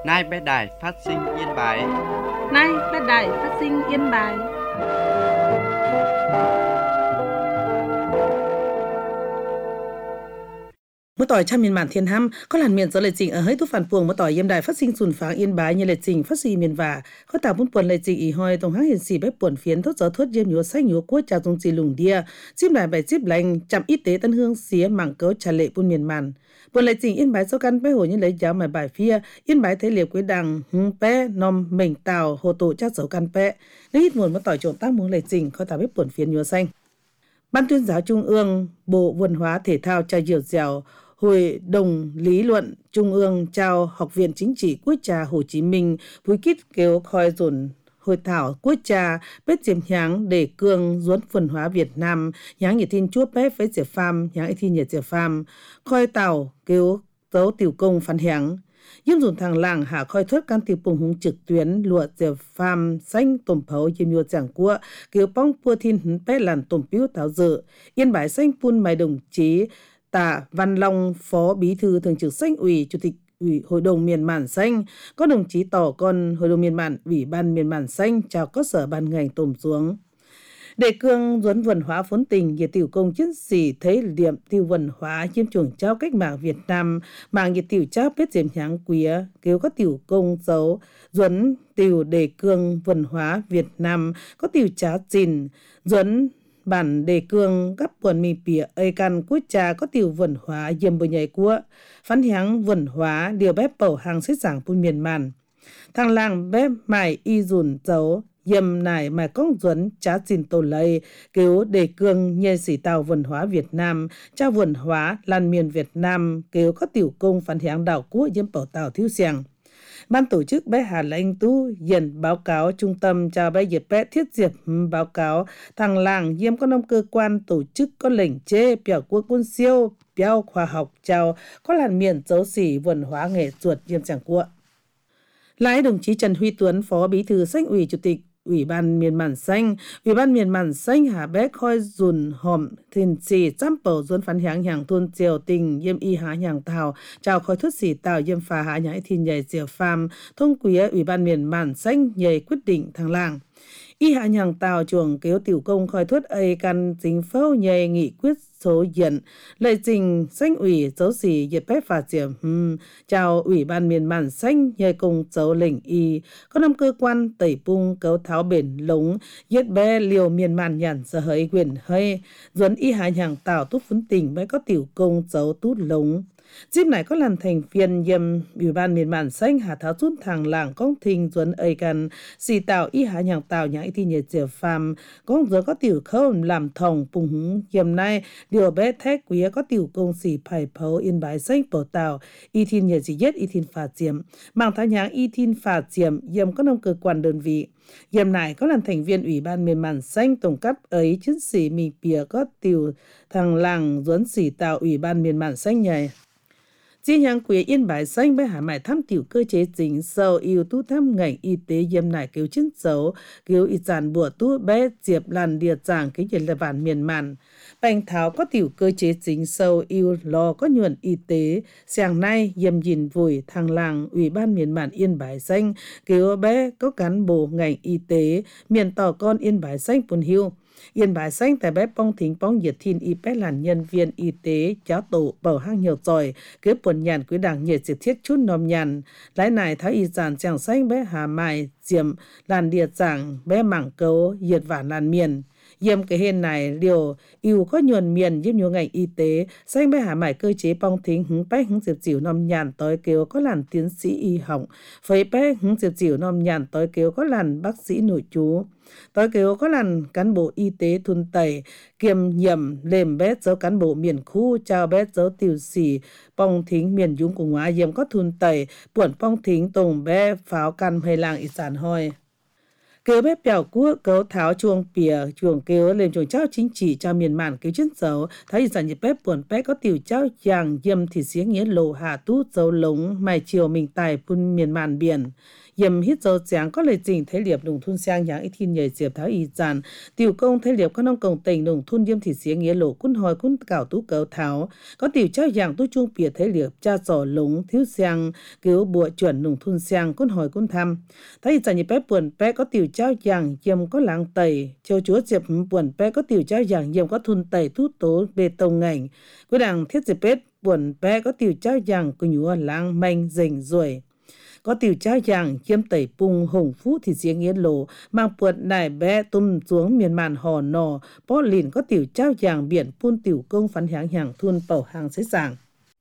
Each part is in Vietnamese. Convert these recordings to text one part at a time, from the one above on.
Nay bé đài phát sinh Yên Bái. Nay bé đài phát sinh Yên Bái. Mỗi tỏi trăm miền màn thiên hăm có làn miền do lệ trình ở hơi tu phản puồng mỗi tỏi yếm đài phát sinh sùn pháng Yên Bái như lệ trình phát sinh miền vả có tạo bốn buồn lệ trình ý hoi tổng hãng hiện sĩ bếp buồn phiến thốt gió thốt yếm nhúa sách nhúa cua trà dùng chỉ lùng đia chim đài bài chip lành chạm y tế tân hương xía mảng cấu trà lệ buôn miền màn buồn lệ trình Yên Bái số căn bé hồ như lấy giáo mài bài phia Yên Bái thấy liệp quế đằng hung bé nom mình tàu hồ tổ chắc dấu căn bé lấy ít nguồn mỗi tỏi trộn tác muốn lệ trình có tạo bếp buồn phiến nhúa xanh. Ban tuyên giáo Trung ương, Bộ Văn hóa Thể thao trao diều dẻo Hội đồng lý luận Trung ương trao Học viện Chính trị Quốc gia Hồ Chí Minh vui kít kêu khoi dồn hội thảo quốc gia bếp chiếm nháng để cương duốn văn hóa Việt Nam nháng nhiệt thiên chúa bếp với diệp pham nháng thiên nhiệt diệp pham khoi tàu kêu tấu tiểu công phản hẹng yếm dồn thằng làng hạ khoi thuyết can tiểu bùng hùng trực tuyến lụa diệp pham xanh tôm phấu yếm nhua giảng cua kêu bóng pua thiên hứng bé làn tôm piu tháo dự Yên Bái xanh pun mài đồng chí Tạ Văn Long, Phó Bí thư Thường trực Xanh ủy, Chủ tịch Ủy Hội đồng Miền Màn Xanh, có đồng chí Tỏ Con, Hội đồng Miền Màn, Ủy ban Miền Màn Xanh, chào các sở ban ngành tổm xuống. Đề cương duấn văn hóa phốn tình, nhiệt tiểu công chiến sĩ thấy điểm tiêu văn hóa chiếm chuồng trao cách mạng Việt Nam, mạng nhiệt tiểu trao biết diệm nháng quía, kêu có tiểu công dấu, duấn tiểu đề cương văn hóa Việt Nam, có tiểu trá trình, duấn bản đề cương các quần mì bìa ơi căn quốc gia có tiểu văn hóa dầm bờ nhảy của phán hiáng văn hóa điều bếp bầu hàng xếp giảng bùn miền màn thằng làng bếp mải y dùn dấu dầm nải mải công duấn trá trình tổ lây kêu đề cương nhê sĩ tàu văn hóa Việt Nam trao văn hóa lan miền Việt Nam kêu có tiểu công phán hiáng đảo quốc dầm bảo tàu thiếu xiềng. Ban tổ chức bé Hà Lãnh Tu dần báo cáo trung tâm chào bé Diệp bé thiết diệp báo cáo thằng làng diêm có nông cơ quan tổ chức có lệnh chế biểu quốc quân siêu biểu khoa học chào có làn miền dấu xỉ văn hóa nghệ thuật diêm chẳng quốc. Lại đồng chí Trần Huy Tuấn Phó Bí thư Xanh ủy Chủ tịch Ủy ban Miền Màn Xanh, Ủy ban Miền Màn Xanh Hà Bé khoi dùn hòm thìn xì chăm bầu duôn phán hiáng hàng thôn triều tình yêm y há hàng thảo chào khoi thút xì tàu yêm phá há nhãi thìn nhảy diều phàm thông quía Ủy ban Miền Màn Xanh nhảy quyết định thằng làng. Y hạ nhàng tàu chuồng kéo tiểu công khoi thuất ấy căn chính phâu nhảy nghị quyết số diện lệ trình xanh ủy dấu xỉ diệt bếp phạt diệm chào Ủy ban Miền Màn Xanh nhờ cùng dấu lệnh y có năm cơ quan tẩy bung cấu tháo bền lống giết bé liều miền màn nhàn giờ hơi quyền hơi duấn y hạ nhàng tàu tút phấn tình mới có tiểu công dấu tút lống. Dịp này có lần thành viên yêm Ủy ban Miền Màn Xanh hà tháo rút thằng làng công thình duấn ấy gần xì tạo y hạ nhàng tạo nhã y nhiệt diệp phàm công duấn có tiểu khâu làm thòng bùng húng yêm nay điều bé thét quý có tiểu công xì phải phấu Yên Bái Xanh bổ tạo y thiên nhiệt dị nhất y thiên phạt diệm mạng thái nháng y thiên phạt diệm yêm có nông cơ quan đơn vị. Yêm này có lần thành viên Ủy ban Miền Màn Xanh tổng cấp ấy chiến sĩ mì bìa có tiểu thằng làng duấn xì tạo Ủy ban Miền Màn Xanh nhảy. Chi nhang quế Yên Bái Xanh bé hà mải thăm tiểu cơ chế chính sâu yêu tu thăm ngành y tế yêm nải cứu chiến dấu cứu y giản bùa tu bé diệp làn địa giảng cái nhiệt là bản miền màn bành tháo có tiểu cơ chế chính sâu yêu lo có nhuận y tế sáng nay yêm nhìn vùi thằng làng Ủy ban Miền Màn Yên Bái Xanh cứu bé có cán bộ ngành y tế miền tỏ con Yên Bái Xanh phun hiu Yên Bái Xanh tại bếp bong thính bong nhiệt thiên y bé là nhân viên y tế giáo tổ bầu hang nhiều giỏi kế buồn nhàn quý đảng nhiệt diệt thiết chút nòm nhàn lái này thái y giản chàng xanh bé hà mài diệm làn địa giảng bé mảng cấu nhiệt vản làn miền yêm cái hên này liều yêu có nhuần miền giúp nhiều ngành y tế xanh bé hà mải cơ chế bong thính hứng bé hứng diệp dịu nòm nhàn tới kêu có làn tiến sĩ y hỏng phấy bé hứng diệp dịu nòm nhàn tới kêu có làn bác sĩ nội trú tới kêu có làn cán bộ y tế thun tẩy kiềm nhiệm lềm bé dấu cán bộ miền khu chào bé dấu tiểu sĩ bong thính miền dũng của ngoá yêm có thun tẩy buồn bong thính tùng bé pháo căn hay làng y sản hoi kêu bếp bèo quốc cấu tháo chuông bìa chuồng kêu lên chuồng trao chính trị cho miền màn kêu chiến dấu thấy rằng nhịp bếp buồn bé có tiểu trao chàng yêm thì xiếng nghĩa lộ hạ tú dấu lống mai chiều mình tài phun miền màn biển yếm hít dấu giảng có lời trình thế liệp nông thôn sang yang ít thiên nhảy diệp tháo y giàn tiểu công thế liệp có nông công tình nông thôn yếm thị xía nghĩa lộ cún hồi cún cào tú cấu tháo có tiểu trao yang tú trung bìa thế liệp cha giỏ lúng thiếu sang cứu bùa chuẩn nông thôn sang cún hồi cún thăm thấy giàn như bé buồn bé có tiểu trao yang yếm có láng tẩy châu chúa diệp buồn bé có tiểu trao yang yếm có thun tẩy thu tố bê tông ngành cuối đảng thiết diệp bết buồn bé có tiểu trao yang của nhúa láng manh rình ruồi có tiểu trao yang chiếm tẩy pung hồng phú thì giếng nghĩa lộ mang buồn nải bé tung xuống miền màn hò nò bó lìn có tiểu trao yang biển phun tiểu công phán hàng hàng thun bảo hàng dễ dàng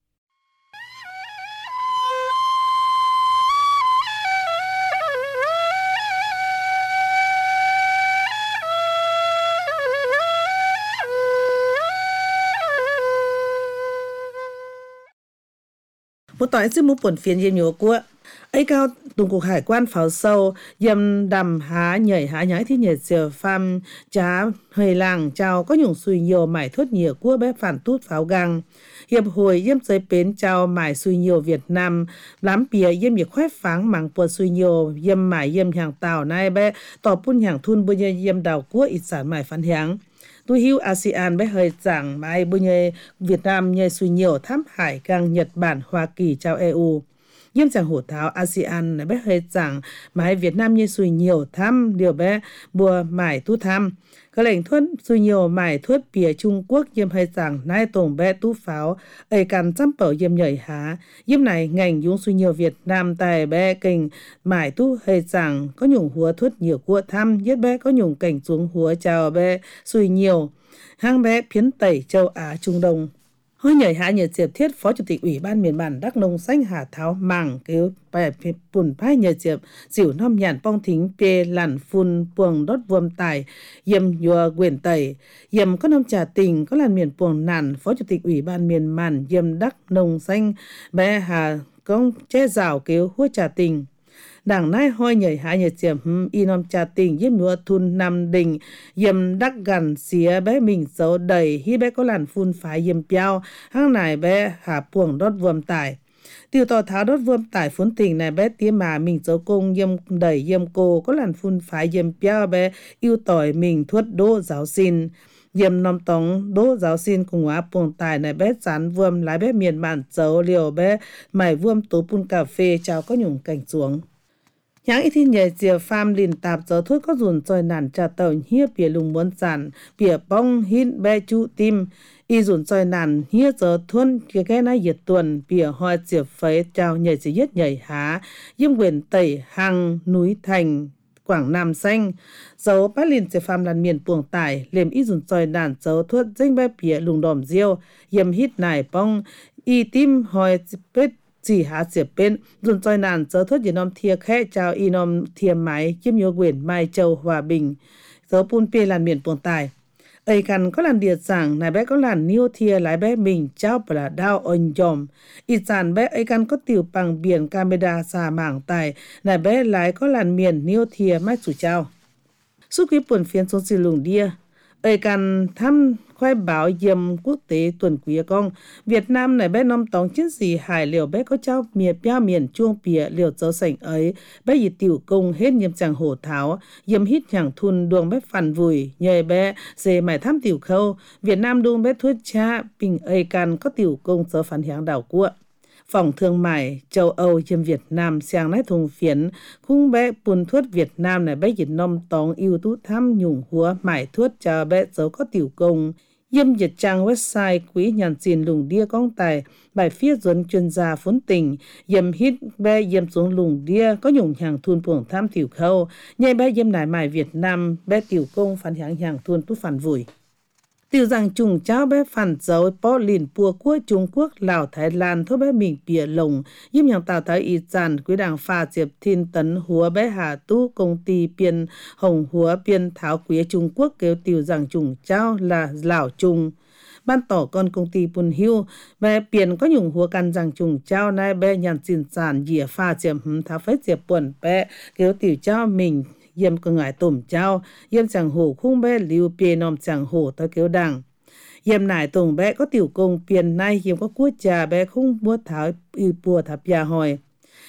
một tỏi sư mu buồn phiền yếm nhúa của ấy cao tùng cục hải quan pháo sâu yếm đầm há nhảy thì nhảy diều pham chá hơi làng chào có nhung suy nhiều mải thốt nhiều của bé phản tút pháo găng hiệp hội yếm giới bến chào mải suy nhiều Việt Nam lắm bìa yếm nhiệt khoét pháng mảng buồn suy nhiều yếm mải yếm hàng tàu nay bé tỏ pun hàng thun bơi yếm đào của ít sản mải phán hàng tôi hiu ASEAN bé hơi giảng mai bơi nhẹ Việt Nam nhẹ suy nhiều thám hải gang Nhật Bản Hoa Kỳ chào EU yếm chẳng hổ tháo ASEAN này bé hơi giảng mai Việt Nam nhẹ suy nhiều thám điều bé bùa mải tu thám các lệnh thuất suy nhiều mải thuất bìa Trung Quốc yếm hơi giảng nai tổng bé tu pháo ấy cần chăm bảo yếm nhảy há yếm này ngành dung suy nhiều Việt Nam tài bé kình mải tu hơi giảng có nhung húa thuất nhiều của thăm yết bé có nhung cảnh xuống húa chào bé suy nhiều hang bé phiến tẩy châu Á Trung Đông hơi nhảy hạ nhật diệp thiết phó chủ tịch ủy ban miền bản Đắk Nông xanh Hà Tháo mảng kêu bài bùn phái nhật diệp dịu nom nhàn pong thính pê lặn phun buồng đốt vuông tài yếm nhua quyền tẩy yếm có nông trà tình có làn miền buồng nản phó chủ tịch ủy ban miền bản yếm Đắk Nông xanh bé Hà công che rào kêu hua trà tình đảng nai hoi nhảy hạ nhảy diệp inom trà tình yếm nhua thun nam đình yếm đắc gần xía bé mình xấu đầy hi bé có làn phun phái yếm piao hang này bé hạ buồng đốt vuông tải tiêu tỏ tháo đốt vuông tải phun tình này bé tía mà mình xấu công yếm đầy yếm cô có làn phun phái yếm piao bé yêu tỏi mình thuất đô giáo xin yếm nom tống đô giáo xin cùng hóa buồng tải này bé chán vuông lái bé miền bản xấu liều bé mày vuông tố pun cà phê chào có nhung cảnh xuống yang ít thiên nhảy diều pham lìn tạp gió thuốc có dùn trôi nản trà tàu hia bìa lùng muốn sản bìa bong hít bé chu tim y dùn trôi nản hia gió thuân cái này nhiệt tuần bìa hoa diều phấy chào nhảy chỉ yết nhảy há yếm quyền tẩy hang núi thành Quảng Nam xanh dấu bát lìn diều pham làn miền buồng tải liềm y dùn trôi nản dấu thuốc danh bé bìa lùng đòm diêu yếm hít nải bong y tim hoi bết chỉ há diệp bên dùn trôi nản dấu thuốc yinom thia khẽ chào inom thia máy chiếm nhô quyền Mai Châu Hòa Bình dấu pun pê làn miền buồng tải ấy cần có làn điệt giảng này bé có làn niêu thia lái bé mình trao bà đao ôn dòm ít giản bé ấy cần có tiểu bằng biển camera xà mảng tài này bé lái có làn miền niêu thia mách chủ trao suốt quý buồn phiên xuống xì lùng đia ấy cần thăm khoai báo yếm quốc tế tuần quý công Việt Nam này bé nom tống chiến sĩ hải liều bé có trao miền bia miền chuông bìa liều dấu sảnh ấy bé y tiểu công hết yếm chẳng hổ tháo yếm hít hàng thun đường bé phản vùi nhờ bé dề mải thăm tiểu khâu Việt Nam đuông bé thuyết cha bình ấy can có tiểu công dấu phản hàng đảo của phòng thương mại châu Âu yếm Việt Nam sang nái thùng phiến khung bé buôn thuất Việt Nam này bé dịch nom tống yêu tú thăm nhung húa mải thuất cho bé dấu có tiểu công yếm dịch trang website quỹ nhàn xin lùng đia công tài bài phía dẫn chuyên gia phốn tình yếm hít bé yếm xuống lùng đia có nhung hàng thun buồng tham tiểu khâu nhai bé yếm nải mải Việt Nam bé tiểu công phản hàng thun tú phản vùi Tiểu rằng trùng cháu bé phản dấu bó lìn bùa của Trung Quốc, Lào, Thái Lan thô bé mình bìa lồng, yếm nhàng tạo thái y giàn quý đảng pha diệp thiên tấn húa bé hà tu công ty biên hồng húa biên tháo quý Trung Quốc kêu tiểu rằng trùng cháu là Lào Trung. Ban tỏ con công ty bùn hưu, bé biển có nhung húa căn rằng trùng cháu nay bé nhàn xin sản dìa pha diệp tháo phết diệp buồn bé kêu tiểu cháu mình yếm cơ ngải tổm trao yếm chẳng hổ khung bé liu pê nom chẳng hổ tới kêu đằng yếm nải tổm bé có tiểu công piền nay yếm có cua trà bé khung búa tháo y bùa thạp ya hỏi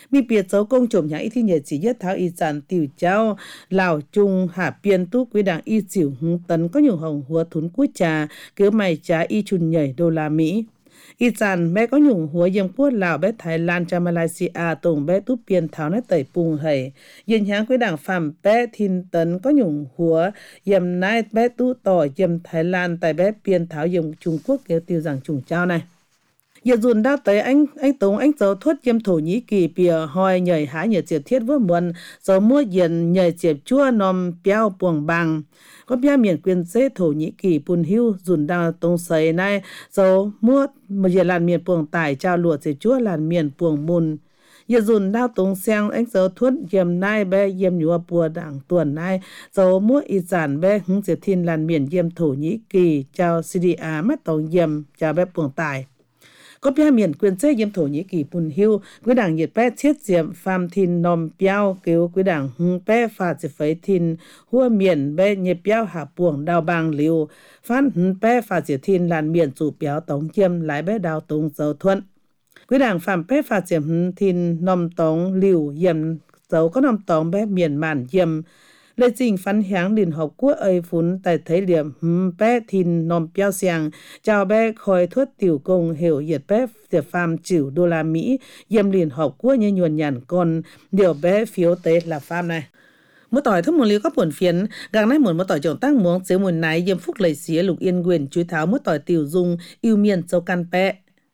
มีเปียเจ้ากงจมอย่างอีที่เหยียดจีเยดเท้าอีจันติวเจ้าเหล่าจุงหาเปียนตุกวิดังอีจิ๋วหงตันก็อยู่ห้องหัวถุนกุ้ยจาเกือไม่จ่าอีชุนใหญ่ดอลลาร์มีอีจันแม่ก็อยู่หัวยังพวดลาวแบไทยลานจามาลายซีอาตรงแบตุเปลี่ยนเท้าในเตยปุงให้ยินหางกุ้ยด่างฟำแปะทินเตินก็อยู่หัวยำนายแบตุต่อยำไทยลานแต่แบเปลี่ยนเท้ายำจุงquốcเกียวติวจังจุงเจ้าnày giờ dùn đau tới anh Tùng anh cháu thuốc yếm Thổ Nhĩ Kỳ bìa hoi nhảy há nhảy triệt thiết với muôn cháu mua diện nhảy triệt chua nòm béo buồng bằng có bia miền quyền dễ Thổ Nhĩ Kỳ bùn hưu dùn đau tông sấy này cháu mua một giờ làn miền buồng tải trao lụa triệt chua làn miền buồng mùn giờ dùn đau tông sang anh cháu thuốc yếm nai bé yếm nhua bùa đảng tuần nai cháu mua y giản bé hứng triệt thiên làn miền yếm Thổ Nhĩ Kỳ trao CDA mắt tông yếm trao bé buồng tải có bia miền quyền chế yếm Thổ Nhĩ Kỳ bùn hưu quý đảng nhiệt bé thiết diệm phàm thìn nòm béo kêu quý đảng hung bé phà chỉ phấy thìn hua miền bé nhiệt béo hạ buồng đào bang liu phán hung bé phà chỉ thìn làn miền chủ béo tống chiêm lái bé đào tống dấu thuận quý đảng phàm bé phà chỉ hung thìn nòm tống liu yếm dấu có nòm tống bé miền màn yếm lê trình phán háng đình học quốc ơi phún tại thấy điểm bé thìn nòm béo xiang chào bé khôi thuất tiểu công hiểu nhiệt bé tiệp phàm chịu đô la Mỹ yếm liền học quốc như nhuần nhàn con điều bé phiếu tế là phàm nàyมื่อต่อยทั้งหมดเลยก็ผลเฟียนดังนั้นหมดมาต่อยจงตั้งมวงเสียหมุนไหนเยี่ยมฟุกเลยเสียลูกเอียนเกวียนจุยเท้าเมื่อต่อยติวซุงอิวเมียนเจ้ากันแปะ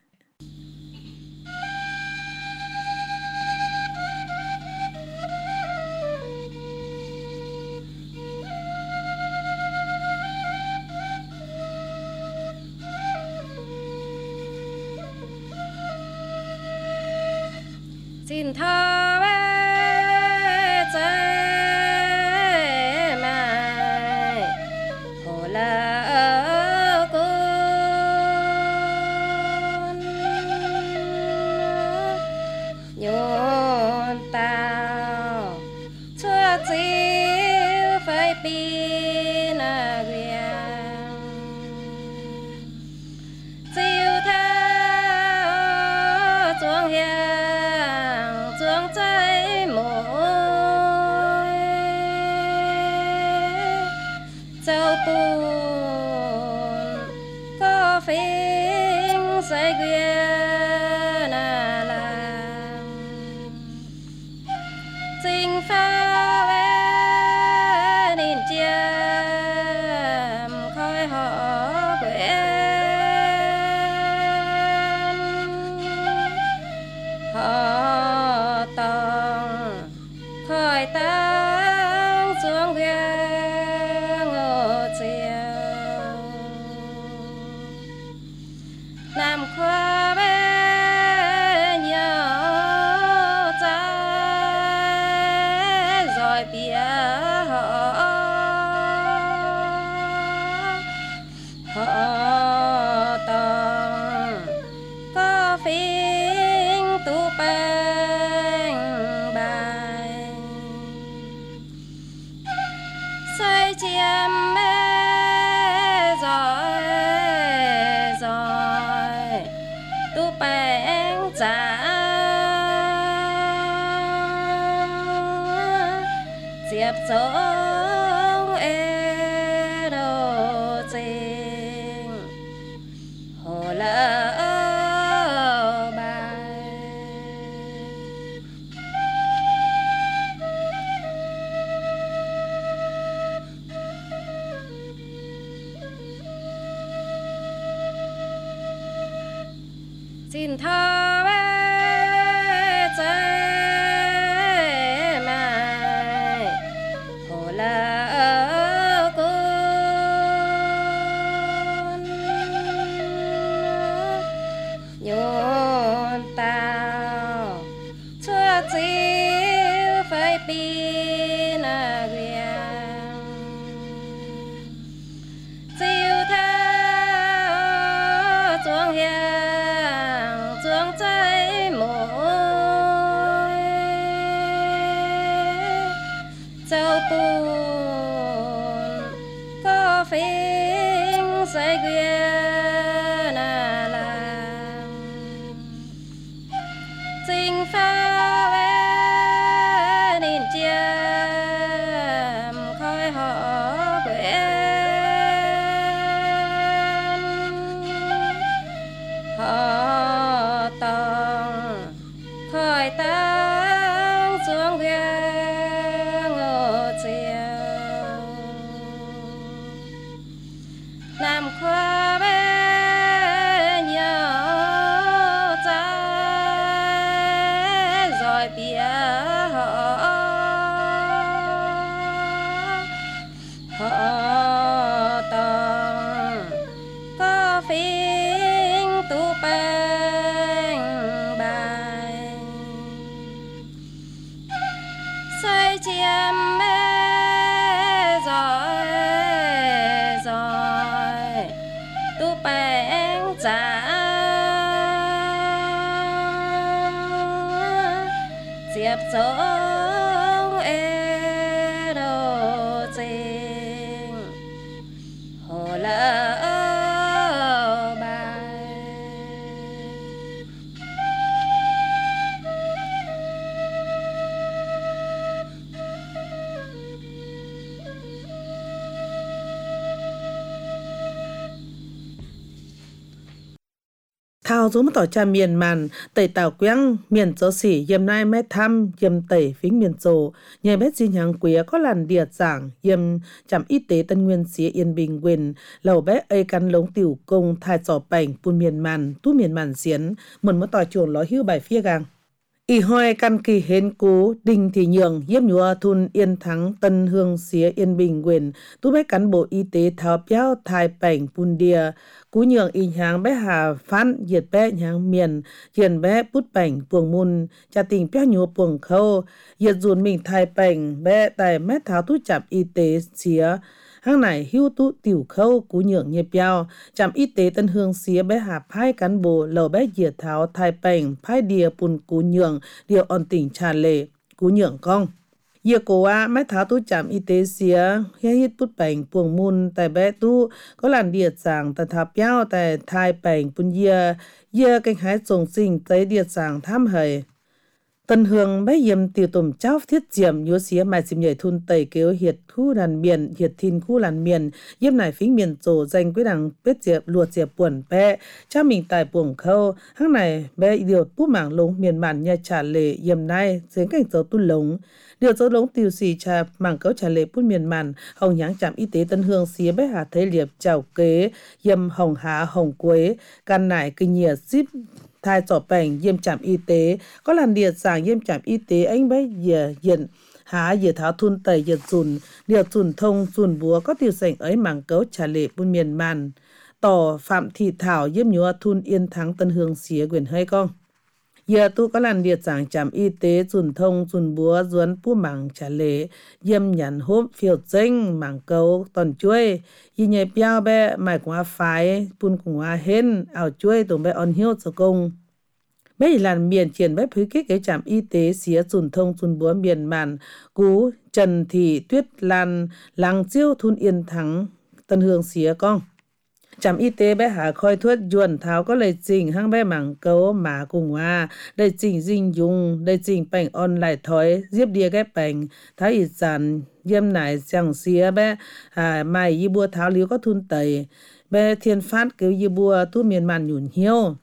จินทาเวใจมาโหละกุนโยนตาวชั่วจิวไฟปีนาเวียงจิวเท้าจวงเฮียใจหมวยเจ้าปูนก็ฟิงใส่เกวียนลางจิงฟ้าเวนินเจียมคอยหอเกวียนหอตองคอยตั้งสวงเวียงโอเจียวนำความเป็นยาใจรอยเปียหอตองก็ฟิงตูแปเจียมแม่จอยตู้แป้งจ๋าเสียบสองเอโรเจงโหละจินทาเวใจมาโหละกุนโยนตาวชั่วจิวไฟปีนาเวียงจิวเท้าจวงเฮียใจหมวยเจ้าปูนก็ฟิงใส่เกวียนลางจิงฟ้าเว nam khoa bé nhiều trái rồi bia họ tòng có phiên tu bang bài xoay chiêm mê rồi tu bang trả diệp sống ê đồ tình hồ lỡ bài thao dấu một tỏ cha miền màn tẩy tàu quăng miền châu xỉ yếm nai mét thăm yếm tẩy phính miền châu nhờ bét xin hàng quía có làn điệt giảng yếm trạm y tế Tân Nguyên xía Yên Bình quyền lầu bé ây cắn lống tiểu công thai trò bảnh pun miền màn tu miền màn xiến một tỏ chuồng ló hưu bài phía gang y hoi căn kỳ hến cú đinh thì nhường yếm nhúa thun Yên Thắng Tân Hương xía Yên Bình quyền tu bé cán bộ y tế tháo péo thai bảnh pun đìa cú nhường y nhang bé hà phán diệt bé nhang miền hiền bé bút bảnh puồng mun cha tình péo nhúa puồng khâu diệt dùn mình thai bảnh bé tại mét tháo tu chạm y tế xía hang này hưu tu tiểu khâu cú nhường nhẹ péo trạm y tế Tân Hương xía bé hà phái cán bộ lầu bé diệt tháo thai bảnh phái đìa pun cú nhường điều on tỉnh trà lệ cú nhường cong giờ cố á mét tháo tu chạm y tế xía hít bút bảnh puồng mun tại bé tu có làn điệt giảng tại tháp yao tại thai bảnh pun giờ canh hái trồng sinh tới điệt giảng tham hời Tân Hương bé yếm tiểu tùm cháu thiết diệm nhúa xía mai xìm nhảy thun tẩy kêu hiệt khu làn miền hiệt thìn khu làn miền yếm nải phính miền trổ danh quyết đằng bết diệp luột diệp buồn bé cha mình tài buồng khâu hang này bé điều bút mảng lống miền màn nhà trả lệ yếm nai dưới cảnh dấu tu lống điều dấu lống tiêu xì trà mảng cấu trả lệ bút miền màn hồng nháng trạm y tế Tân Hương xía bé hà thế liệp chào kế yếm hồng há hồng quế can nải kinh nhiệt zip thai trò bảnh yếm trạm y tế có làn điệt giảng yếm trạm y tế anh bé dìa hiện há dìa tháo thun tẩy dìa dùn điều dùn thông dùn búa có tiêu sảnh ấy mảng cấu trả lệ bún miền màn tỏ Phạm Thị Thảo yếm nhúa thun Yên Thắng Tân Hương xía quyền hơi con giờ tu có làn điệt giảng trạm y tế dùn thông dùn búa duấn pu mảng trả lệ yếm nhắn hốp phiêu danh mảng cấu toàn chuối y nhảy piao bé mải quá phái pun cùng hoa hên ảo chuối tụng bé on hiếu cho công bé làn miền triển bé phứ kích cái trạm y tế xía dùn thông dùn búa miền màn cú Trần Thị Tuyết Lan làng chiêu thun Yên Thắng Tân Hương xía con trạm y tế bé hà khoi thuốc yuan tháo có lời trình hang bé mảng cấu mà cùng hoa lời trình dinh dùng lời trình bảnh on lại thói diếp đia ghép bảnh thái ít giản yếm nải chẳng xía bé mai y bua tháo liếu có thun tẩy bé thiên phát cứu y bua tu miền màn nhủn hiếu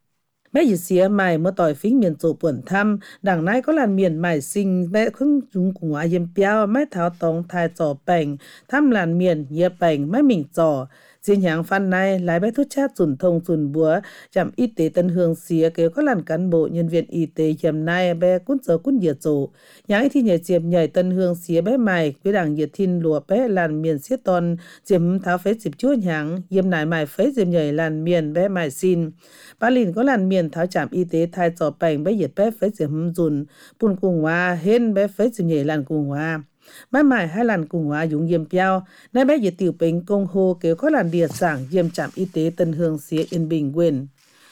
bé y xía mày mới tỏi phính miền tổ buồn thăm đằng nay có làn miền mày sinh bé không dùng cùng hoa yếm piao mấy tháo tông thai trò bảnh thăm làn miền yếm bảnh mấy mình trò riêng hàng phan này lái bé thuốc chát dùn thông dùn búa trạm y tế Tân Hương xía kêu có làn cán bộ nhân viên y tế hiểm này bé cún giờ cún nhiệt rổ nhái thì nhảy diệp nhảy Tân Hương xía bé mày với đảng nhiệt thiên lùa bé làn miền xiết ton diệm tháo phế dịp chúa nháng yếm nải mày phế diệm nhảy làn miền bé mày xin ba lìn có làn miền tháo trạm y tế thai trò bành bé nhiệt bé phế diệm dùn pun cùng hoa hên bé phế diệm nhảy làn cùng hoa mai mải hai làn cùng hóa dùng yếm piao nay bé diệt tiểu bình công hô kêu có làn điệt giảng yếm trạm y tế Tân Hương xía Yên Bình quyền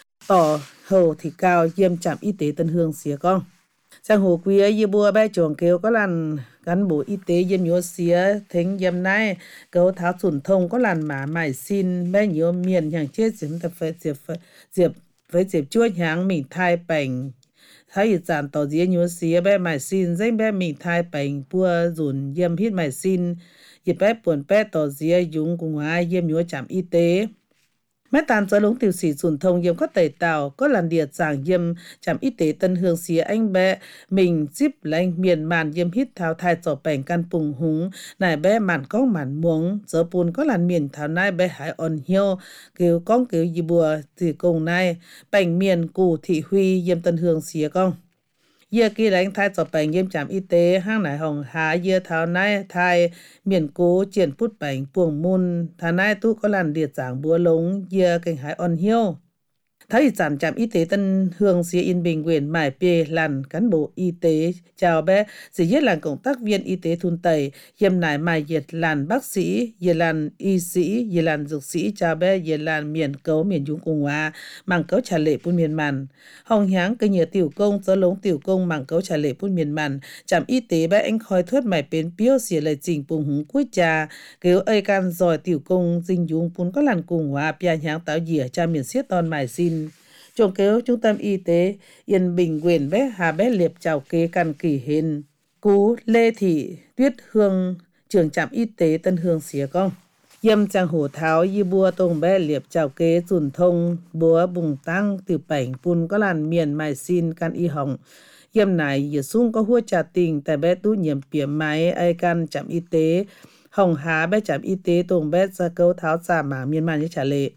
tỏ hầu thì cao yếm trạm y tế Tân Hương xía con sang hồ quý ấy bua bé chuồng kêu có làn cán bộ y tế yếm nhúa xía thính yếm nay cấu tháo sủn thông có làn mã mải xin bé nhúa miền hàng chết diệm tập phê diệp với diệp chua nháng mình thai bảnh thái giản tỏ dĩa nhúa xía bé mải xin danh bé mình thai bảnh bua dùn yếm hít mải xin yếp bé buồn bé tỏ dĩa dùng cùng hóa yếm nhúa trạm y tế Mét tàn cho lũng tiểu sĩ truyền thông yếm có tẩy tàu có làn địa giảng yếm trạm y tế Tân Hương xía anh bé mình díp lanh miền màn yếm hít tháo thai cho bảnh căn bùng húng nài bé màn con màn muống giờ bùn có làn miền tháo nai bé hải on hiêu kêu con kêu y bùa thì cùng nai bảnh miền cụ thị huy yếm Tân Hương xía con giờ kỳ lãnh thai cho bệnh yếm trạm y tế hang nải hồng há giờ tháo nai thai miền cố triển phút bệnh buồng môn thà nai tu có làn địa giảng búa lống giờ cảnh hải on hiêu thấy giảm trạm y tế Tân Hương xía Yên Bình huyện mải pê làn cán bộ y tế chào bé chỉ nhất là công tác viên y tế thun tẩy yếm nải mài diệt làn bác sĩ yết làn y sĩ yết làn dược sĩ chào bé yết làn miền cấu miền trung cùng hòa mảng cấu trả lệ bún miền màn hồng háng cây nhựa tiểu công gió lống tiểu công mảng cấu trả lệ bún miền màn trạm y tế bé anh khói thuất mải bến piêu xỉa lời trình bùng húng cuối trà kêu ơi can giỏi tiểu công dinh dung bún có làn cùng hòa pia háng táo dỉa cha miền xiết ton mải xin trông kéo trung tâm y tế Yên Bình huyện bé hà bé liệp chào kế căn kỳ hình cú Lê Thị Tuyết Hương trưởng trạm y tế Tân Hương xía con yếm trang hổ tháo y bùa tông bé liệp chào kế dùn thông búa bùng tăng từ bảnh bùn có làn miền mài xin căn y hỏng yếm này yết sung có hua trà tình tại bé tú nhiễm piểm máy ai căn trạm y tế hồng há bé trạm y tế tông bé ra câu tháo giả mảng miền màn như trả lệ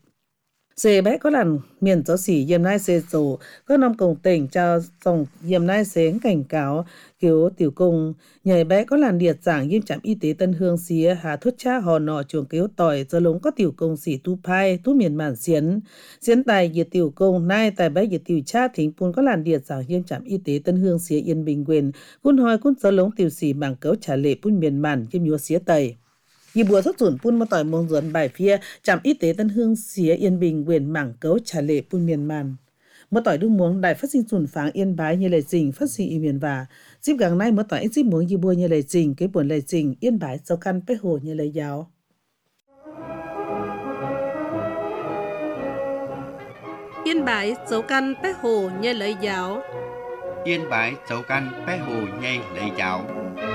xe bé có làn miền giáo sĩ yếm nai xe dồ có năm công tỉnh cho dòng yếm nai xén cảnh cáo kiểu tiểu công nhảy bé có làn điệt giảng yếm trạm y tế Tân Hương xía hà thuất cha hò nọ chuồng kéo tỏi giờ lống có tiểu công sĩ tu phai tu miền màn xiến tài yết tiểu công nai tài bé yết tiểu cha thính pun có làn điệt giảng yếm trạm y tế Tân Hương xía Yên Bình huyện cun hoi cun giờ lống tiểu sĩ mảng cấu trả lệ pun miền màn yếm nhúa xía tẩy y bùa thốt dùn pun mà tỏi mông dùn bài phía trạm y tế Tân Hương xía Yên Bình huyện mảng cấu trả lệ pun miền màn mà tỏi đu muống đài phát sinh dùn pháng Yên Bái như lời trình phát sinh y miền và dịp gần nay mà tỏi dịp muống y bùa như lời trình cái buồn lời trình Yên Bái sau căn bé hồ như lời giáo Yên Bái dấu căn bé hồ như lời giáo Yên Bái dấu căn bé hồ nhây lấy giáo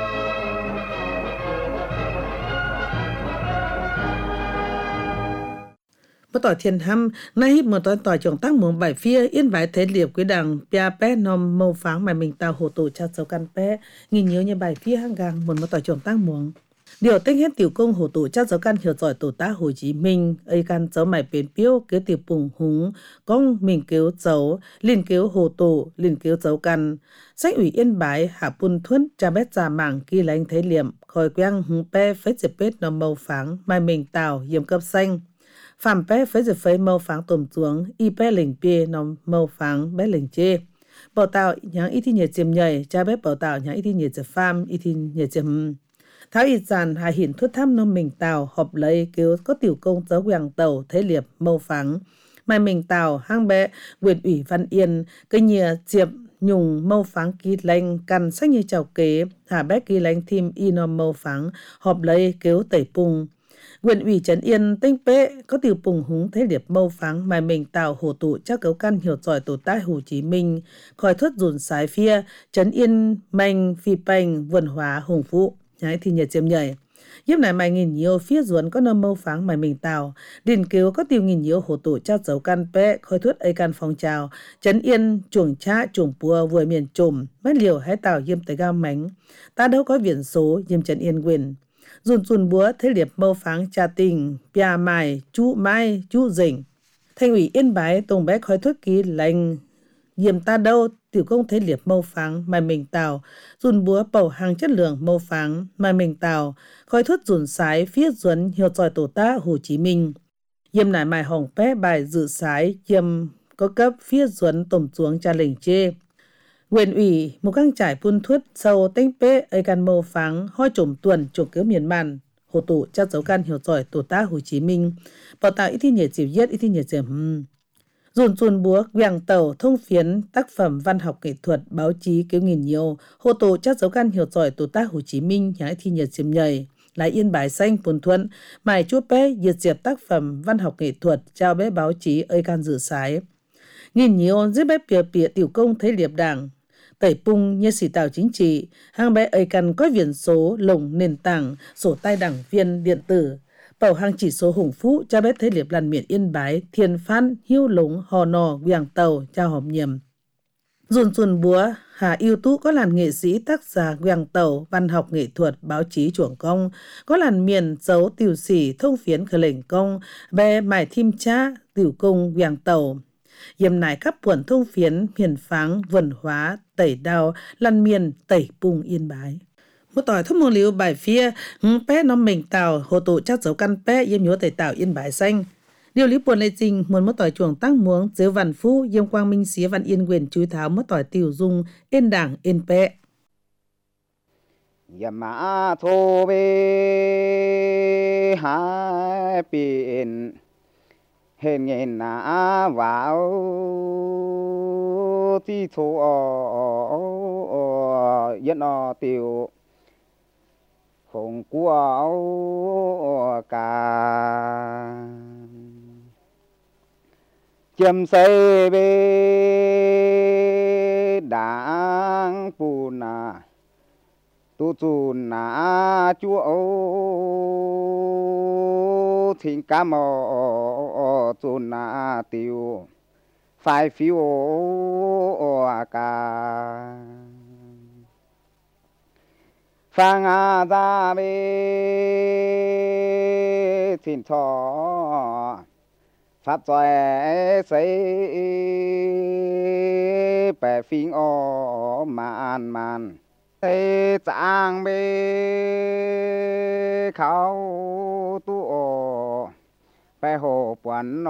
mà tỏi thiên hăm nay mà tỏi trồng tác muống bài phía Yên Bái thế liệp quý đằng pia bé nom mâu pháng mà mình tao hồ tổ cha dấu căn bé nghìn nhớ như bài phía hang gang một mà tỏi trồng tác muống điều tinh hết tiểu công hồ tổ cha dấu căn hiểu giỏi tổ tá Hồ Chí Minh ấy căn dấu mải bến piêu kế tiểu bùng húng con mình kêu dấu liên kêu hồ tổ liên kêu dấu căn sách ủy Yên Bái hạ bun thuấn cha bé già mảng kỳ lánh thế liệm khôi quang húng bé phết dẹp bết nom mâu pháng mà mình tao yếm cấp xanh phạm bé phết dẹp phết mâu pháng tồm xuống y bé lỉnh bia nom mâu pháng bé lỉnh chê bảo tạo nháng y thi nhiệt chiêm nhảy cha bé bảo tạo nháng y thi nhiệt dẹp pham y thi nhiệt chiêm tháo y giàn hà hiển thuất thăm nông mình tàu họp lấy kêu có tiểu công giáo quảng tàu thế liệp mâu pháng mai mình tàu hang bé huyện ủy Văn Yên cây nhìa chiệp nhung mâu pháng kỳ lanh căn sách như chào kế hà bé kỳ lanh thêm y nom mâu pháng họp lấy kêu tẩy pung huyện ủy Trấn Yên tinh pế có tiểu pùng húng thế liệp mâu pháng mai mình tàu hồ tụ chắc cấu căn hiểu giỏi tổ tai Hồ Chí Minh khỏi thuất dùn sái phía Trấn Yên manh phi panh vườn hóa hùng phụ nhái thì nhiệt chiêm nhảy giúp này mày nghìn nhiều phía ruốn có nâm mâu pháng mày mình tàu điền kiếu có tiêu nghìn nhiều hồ tổ trao dấu căn pé khôi thuất ấy căn phong trào Trấn Yên chuồng cha chuồng pua vừa miền trùm mất liều hay tàu yêm tới gam mánh ta đâu có biển số yêm Trấn Yên quyền dùn búa thế liệp mâu pháng cha tình pia mài chú mai chú dình Thành ủy Yên Bái tổng bé khói thuất ký lành yêm ta đâu tiểu công thế liệp mâu pháng mai mình tàu dùn búa bầu hàng chất lượng mâu pháng mai mình tàu khói thuất dùn sái phía duẩn hiểu giỏi tổ ta Hồ Chí Minh yêm nải mài hỏng bé bài dự sái yêm có cấp phía duẩn tổng xuống cha lệnh chê huyện ủy một căng trải phun thuất sâu tinh pế ấy căn mâu pháng hoi trộm tuần trộm cứu miền màn hồ tổ cha dấu căn hiểu giỏi tổ ta Hồ Chí Minh bảo tạo ít thi nhiệt chiều yết ít thi nhiệt chiều dùn búa quảng tàu thông phiến tác phẩm văn học nghệ thuật báo chí cứu nghìn nhiều hồ tổ chắc dấu căn hiểu giỏi tổ ta Hồ Chí Minh nhái thi nhiệt chiếm nhầy lại Yên Bái xanh phồn thuận mài chúa bé diệt diệp tác phẩm văn học nghệ thuật trao bé báo chí ơi can dự sái nghìn nhiều giết bé pìa tiểu công thế liệp đảng tẩy pung như sĩ tạo chính trị hàng bé ấy cần có viền số lồng nền tảng sổ tay đảng viên điện tử bảo hàng chỉ số hùng phú cha bé thế liệp làn miền Yên Bái, Thiên Phan, Hiêu Lũng, Hò Nò, Viàng Tàu, cha hòm nhiệm. Dùn dùn búa, Hà yêu tú có làn nghệ sĩ tác giả Viàng Tàu, văn học nghệ thuật, báo chí chuồng công, có làn miền dấu tiểu sĩ, thông phiến khởi lệnh công, bè mải thim cha, tiểu công Viàng Tàu. Yếm nải các buồn thông phiến, miền pháng, vần hóa, tẩy đào, làn miền, tẩy bung Yên Bái. Một tỏi thúc mô liu bài phía, bé nó mình tàu, hồ tụ chắc dấu căn bé yếm nhớ tẩy tạo Yên Bái xanh. Điều lý buồn lệ trình, muốn một tỏi chuồng tăng muống, dếu văn phu, yếm quang minh xía văn yên quyền chúi tháo một tỏi tiểu dung, yên đảng, yên bé. Yếm mã thô bê hai biển, hình nghìn nã vào tí thô yên tiểu hồng của cả chiêm xây bê đáng phù nà tu chùn nà chúa thỉnh cá mò chùn nà tiêu phải phiêu cả phang ra bê thìn thọ pháp cho xây bè phim màn xây trang bê khâu tu bè hồ quán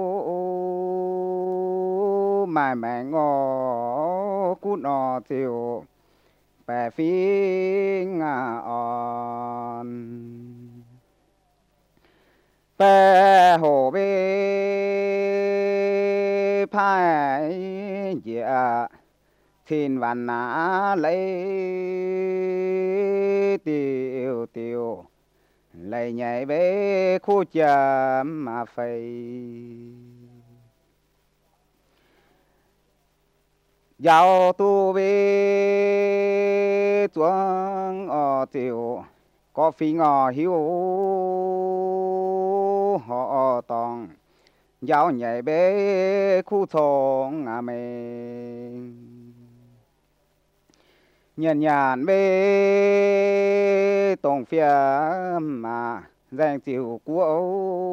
nấu mài mẹ ngô cút nọ tiêu bè phim on bè hồ bê phai dạ thiên văn nã lấy tiêu tiêu lấy nhảy bê khu chấm mà phây giàu tu bê chuông tiêu có phi ngò hiếu họ tòng giáo nhảy bế khu thôn mình nhận nhàn bế tổng phía mà danh tiểu của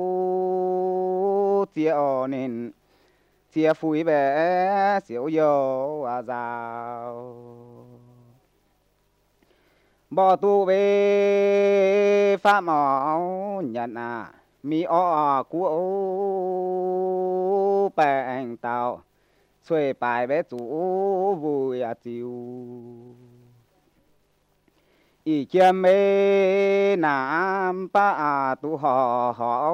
chia nên chia phui bé xỉu dầu rào bỏ tu bế pháp áo nhận mi của bèn tàu xuôi bài bé chủ vui chiều ý chiêm mê nam ba tu họ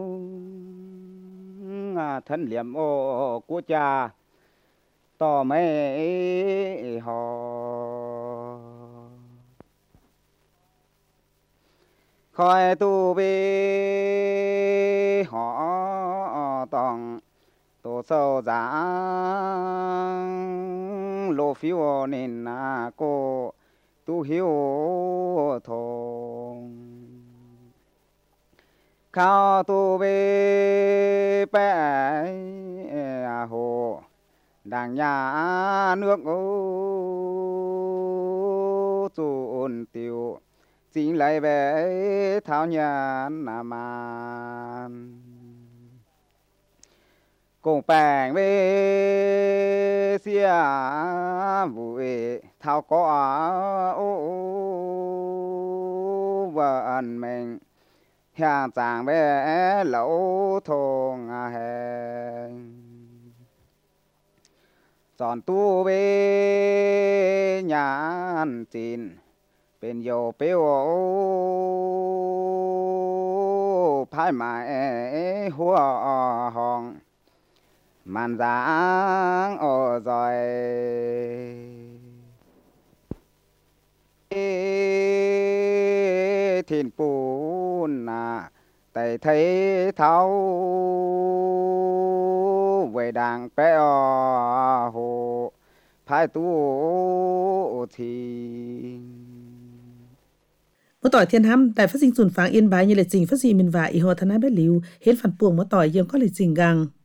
thân liệm của cha tò mê họ khỏi tu bê họ tòng tổ sâu giang lô phiêu nên cô tu hiếu thôn khao tu bê bé hồ đàng nhà nước chùn tiêu chính lại về thảo nhàn màn cùng bèn về xia vui thảo có vợ mình hàng chàng bé lẩu thùng hèn chọn tu bê nhàn chín bên dầu béo phai mãi hùa hòn màn dáng rồi thiên bùn tay thấy tháo về đàng bé hồ phai tu thì Mỗi tỏi thiên hăm tại phát sinh sùn pháng yên bái như lệ trình phát sinh miền và y hồ thân ái bé liu hết phản buông mỗi tỏi yếm có lệ trình gang